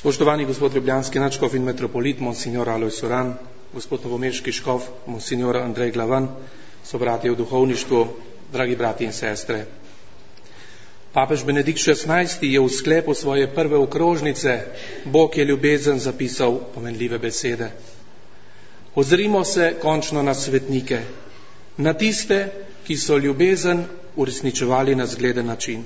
Spoštovani gospod ljubljanski nadškof in metropolit, monsignor Alojz Uran, gospod novomeški škof, monsignor Andrej Glavan, sobratje v duhovništvu, dragi brati in sestre. Papež Benedikt XVI je v sklepu svoje prve okrožnice Bog je ljubezen zapisal pomenljive besede. Ozrimo se končno na svetnike, na tiste, ki so ljubezen uresničevali na zgleden način.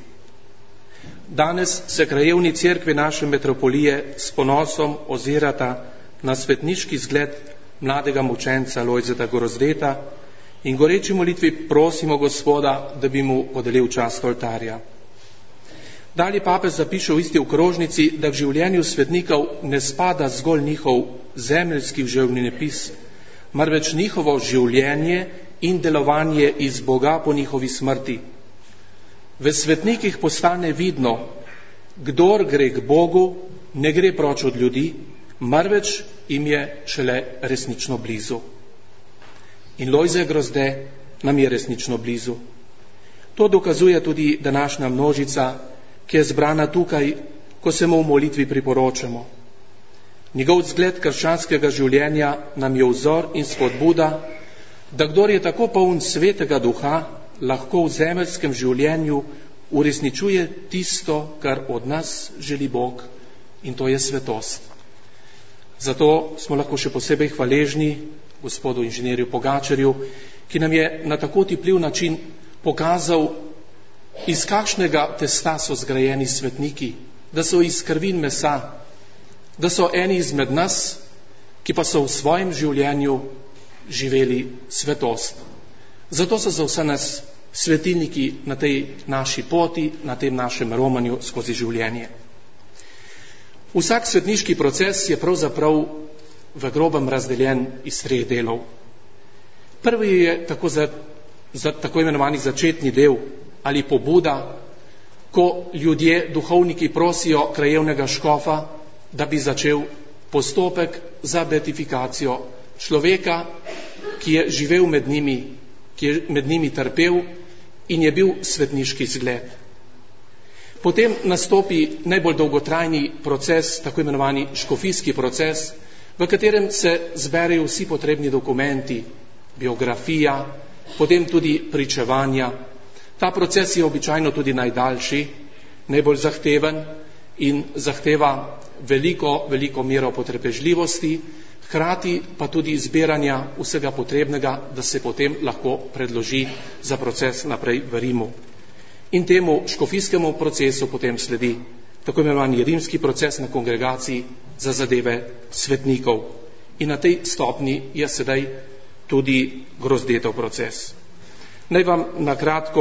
Danes se krajevni cerkvi naše metropolije s ponosom ozirata na svetniški zgled mladega mučenca Lojzeta Grozdeta in goreči molitvi prosimo Gospoda, da bi mu podelil čast oltarja. Dalje papež zapiše v isti okrožnici, da v življenju svetnikov ne spada zgolj njihov zemeljski življenjepis, marveč njihovo življenje in delovanje iz Boga po njihovi smrti. V svetnikih postane vidno, kdor gre k Bogu, ne gre proč od ljudi, marveč jim je šele resnično blizu. In Lojze Grozde nam je resnično blizu. To dokazuje tudi današnja množica, ki je zbrana tukaj, ko se mu v molitvi priporočamo. Njegov zgled krščanskega življenja nam je vzor in spodbuda, da kdor je tako poln svetega duha, lahko v zemeljskem življenju uresničuje tisto, kar od nas želi Bog, in to je svetost. Zato smo lahko še posebej hvaležni gospodu inženirju Pogačarju, ki nam je na tako otipljiv način pokazal, iz kakšnega testa so zgrajeni svetniki, da so iz krvi in mesa, da so eni izmed nas, ki pa so v svojem življenju živeli svetost. Zato so za vse nas svetilniki na tej naši poti, na tem našem romanju skozi življenje. Vsak svetniški proces je pravzaprav v grobem razdeljen iz 3 delov. Prvi je tako imenovani začetni del ali pobuda, ko ljudje, duhovniki prosijo krajevnega škofa, da bi začel postopek za beatifikacijo človeka, ki je živel med njimi, ki je med njimi trpel in je bil svetniški zgled. Potem nastopi najbolj dolgotrajni proces, tako imenovani škofijski proces, v katerem se zberejo vsi potrebni dokumenti, biografija, potem tudi pričevanja. Ta proces je običajno tudi najdaljši, najbolj zahteven in zahteva veliko mero potrpežljivosti, hkrati pa tudi zbiranja vsega potrebnega, da se potem lahko predloži za proces naprej v Rimu. In temu škofijskemu procesu potem sledi tako imenovani rimski proces na kongregaciji za zadeve svetnikov. In na tej stopni je sedaj tudi Grozdetov proces. Naj vam na kratko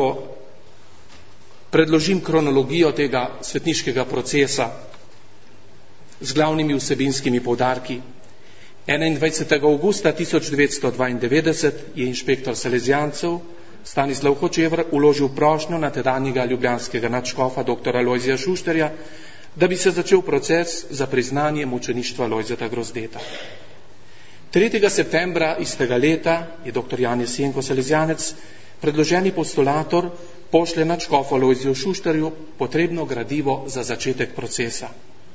predložim kronologijo tega svetniškega procesa z glavnimi vsebinskimi poudarki. 21. augusta 1992 je inšpektor Salezijancev Stanislav Hočevar vložil prošnjo na tedanjega ljubljanskega nadškofa dr. Lojzija Šuštarja, da bi se začel proces za priznanje mučeništva Lojzeta Grozdeta. 3. septembra istega leta je dr. Janez Jenko Salezijanec, predloženi postulator, pošlje nadškofu Lojziju Šuštarju potrebno gradivo za začetek procesa.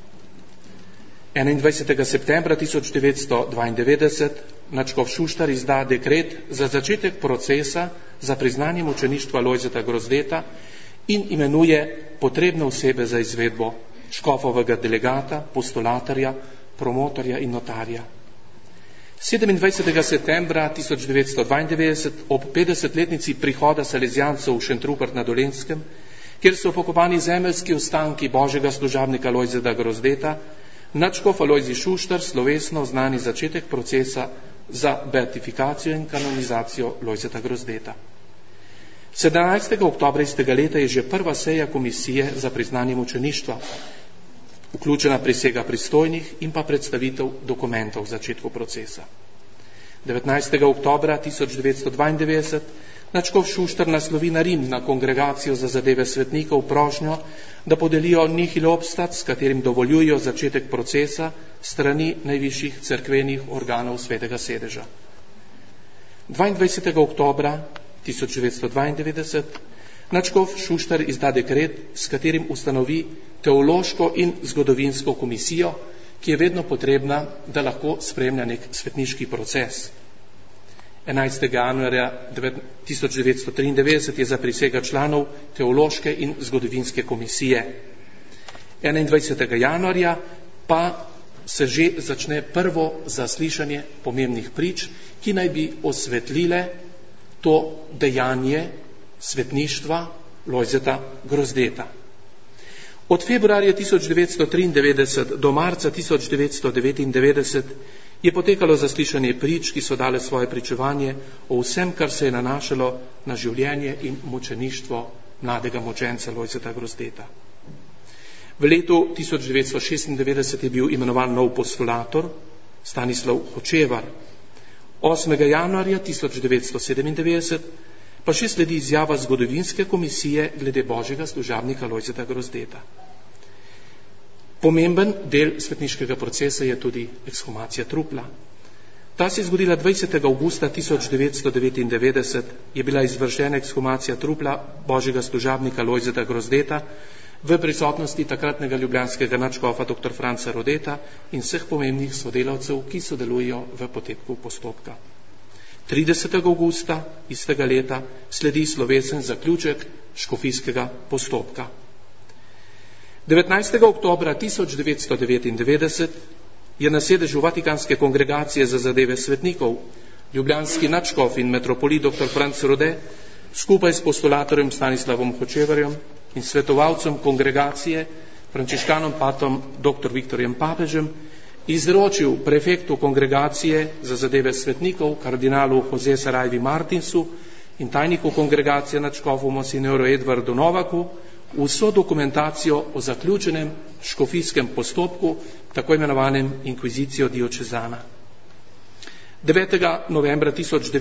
21. septembra 1992 nadškof Šuštar izda dekret za začetek procesa za priznanje mučeništva Lojzeta Grozdeta in imenuje potrebne osebe za izvedbo, škofovega delegata, postulatorja, promotorja in notarja. 27. septembra 1992 ob 50-letnici prihoda Salezijancev v Šentrupert na Dolenjskem, kjer so pokopani zemeljski ostanki božjega služabnika Lojzeta Grozdeta, nadškof Alojzij Šuštar slovesno oznani začetek procesa za beatifikacijo in kanonizacijo Lojzeta Grozdeta. 17. oktobra istega leta je že prva seja komisije za priznanje mučeništva, vključena prisega pristojnih in pa predstavitev dokumentov v začetku procesa. 19. oktobra 1992 nadškof Šuštar naslovi na Rim, na kongregacijo za zadeve svetnikov, prošnjo, da podelijo nihil obstat, s katerim dovoljujo začetek procesa strani najvišjih cerkvenih organov Svetega sedeža. 22. oktobra 1992 Nadškof Šuštar izda dekret, s katerim ustanovi teološko in zgodovinsko komisijo, ki je vedno potrebna, da lahko spremlja nek svetniški proces. 11. januarja 1993 je zaprisega članov teološke in zgodovinske komisije. 21. januarja pa se že začne prvo zaslišanje pomembnih prič, ki naj bi osvetlile to dejanje svetništva Lojzeta Grozdeta. Od februarja 1993 do marca 1999 je potekalo zaslišanje prič, ki so dale svoje pričevanje o vsem, kar se je nanašalo na življenje in mučeništvo mladega mučenca Lojzeta Grozdeta. V letu 1996 je bil imenovan nov postulator Stanislav Hočevar. 8. januarja 1997 pa še sledi izjava zgodovinske komisije glede božjega služabnika Lojzeta Grozdeta. Pomemben del svetniškega procesa je tudi ekshumacija trupla. Ta se je zgodila 20. avgusta 1999, je bila izvršena ekshumacija trupla božjega služabnika Lojzeta Grozdeta v prisotnosti takratnega ljubljanskega nadškofa dr. Franca Rodeta in vseh pomembnih sodelavcev, ki sodelujejo v poteku postopka. 30. avgusta istega leta sledi slovesen zaključek škofijskega postopka. 19. oktobra 1999 je na sedežu Vatikanske kongregacije za zadeve svetnikov ljubljanski nadškof in metropolit dr. Franc Rode skupaj s postulatorjem Stanislavom Hočevarjem in svetovalcem kongregacije frančiškanom patom dr. Viktorjem Papežem izročil prefektu kongregacije za zadeve svetnikov kardinalu Jose Sarajvi Martinsu in tajniku kongregacije nadškofu monsignoru Edvardu Novaku vso dokumentacijo o zaključenem škofijskem postopku, tako imenovanem inkvizicijo diočezana. 9. novembra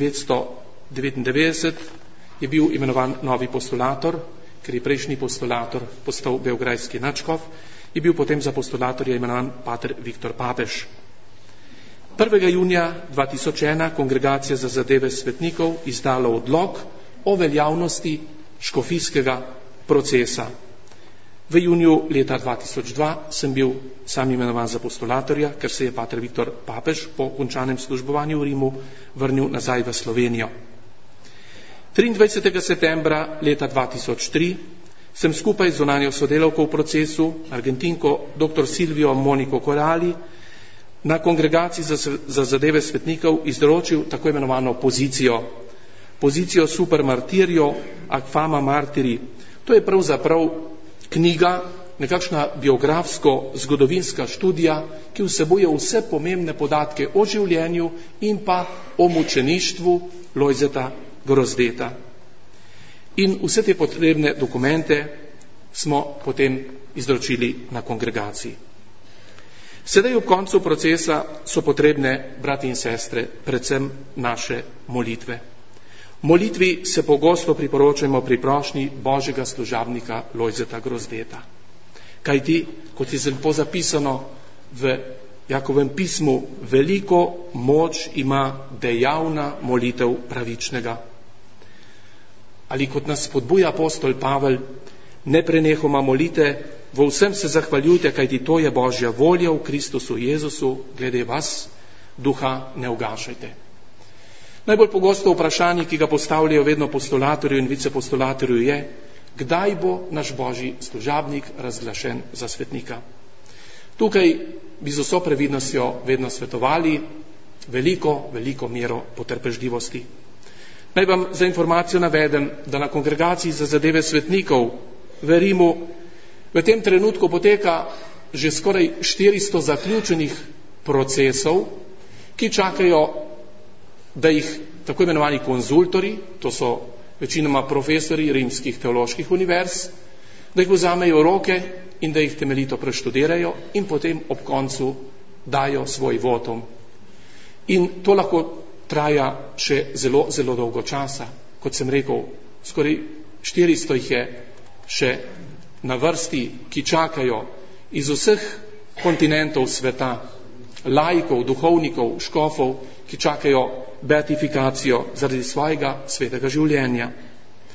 1999 je bil imenovan novi postulator, ker je prejšnji postulator postal beograjski nadškof, je bil potem za postulatorja imenovan pater Viktor Papež. 1. junija 2001 kongregacija za zadeve svetnikov izdala odlok o veljavnosti škofijskega procesa. V juniju leta 2002 sem bil sam imenovan za postulatorja, ker se je pater Viktor Papež po končanem službovanju v Rimu vrnil nazaj v Slovenijo. 23. septembra leta 2003 sem skupaj z zunanjo sodelavko v procesu, Argentinko dr. Silvijo Moniko Korali, na kongregaciji za zadeve svetnikov izročil tako imenovano pozicijo super martirijo ac fama martiri. To je pravzaprav knjiga, nekakšna biografsko-zgodovinska študija, ki vsebuje vse pomembne podatke o življenju in pa o mučeništvu Lojzeta Grozdeta. In vse te potrebne dokumente smo potem izročili na kongregaciji. Sedaj ob koncu procesa so potrebne, brati in sestre, predvsem naše molitve. Molitvi se pogosto priporočamo pri prošnji božjega služabnika Lojzeta Grozdeta. Kajti, kot je lepo zapisano v Jakovem pismu, veliko moč ima dejavna molitev pravičnega. Ali kot nas spodbuja apostol Pavel, ne prenehoma molite, v vsem se zahvaljujte, kajti to je Božja volja v Kristusu Jezusu, glede vas, duha ne ugašajte. Najbolj pogosto vprašanje, ki ga postavljajo vedno postulatorju in vicepostulatorju je, kdaj bo naš božji služabnik razglašen za svetnika. Tukaj bi z vso previdnostjo vedno svetovali veliko mero potrpežljivosti. Naj vam za informacijo navedem, da na kongregaciji za zadeve svetnikov v Rimu v tem trenutku poteka že skoraj 400 zaključenih procesov, ki čakajo, da jih tako imenovani konzultori, to so večinoma profesori rimskih teoloških univerz, da jih vzamejo v roke in da jih temeljito preštudirajo in potem ob koncu dajo svoj votum. In to lahko traja še zelo dolgo časa. Kot sem rekel, skoraj 400 jih je še na vrsti, ki čakajo iz vseh kontinentov sveta, laikov, duhovnikov, škofov, ki čakajo beatifikacijo zaradi svojega svetega življenja.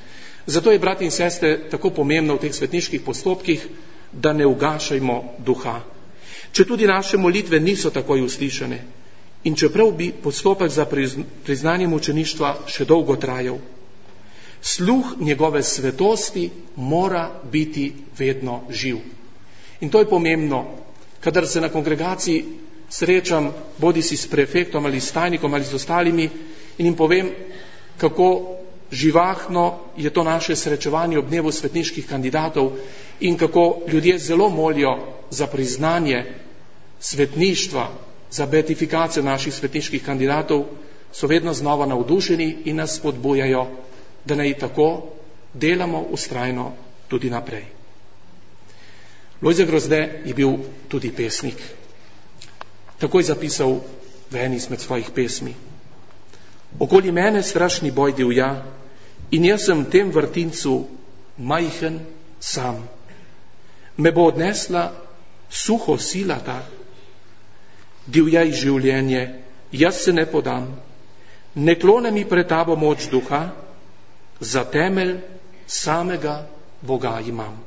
Zato je, brati in sestre, tako pomembno v teh svetniških postopkih, da ne ugašajmo duha. Če tudi naše molitve niso takoj uslišane in čeprav bi postopek za priznanje mučeništva še dolgo trajal, sluh njegove svetosti mora biti vedno živ. In to je pomembno, kadar se na kongregaciji srečam bodisi s prefektom ali s tajnikom ali z ostalimi in jim povem, kako živahno je to naše srečevanje ob dnevu svetniških kandidatov in kako ljudje zelo molijo za priznanje svetništva, za beatifikacijo naših svetniških kandidatov, so vedno znova navdušeni in nas spodbujajo, da naj tako delamo vztrajno tudi naprej. Lojze Grozde je bil tudi pesnik. Tako je zapisal v eni izmed svojih pesmi. Okoli mene strašni boj divja in jaz sem v tem vrtincu majhen sam. Me bo odnesla suho sila ta, divjaj življenje, jaz se ne podam, ne klone mi pred tabo moč duha, za temelj samega Boga imam.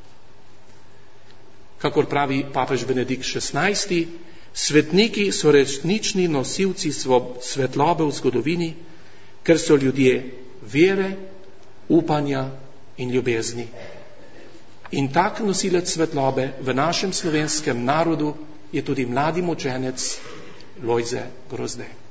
Kakor pravi papež Benedikt XVI, svetniki so resnični nosilci svetlobe v zgodovini, ker so ljudje vere, upanja in ljubezni. In tak nosilec svetlobe v našem slovenskem narodu je tudi mladi mučenec Lojze Grozde.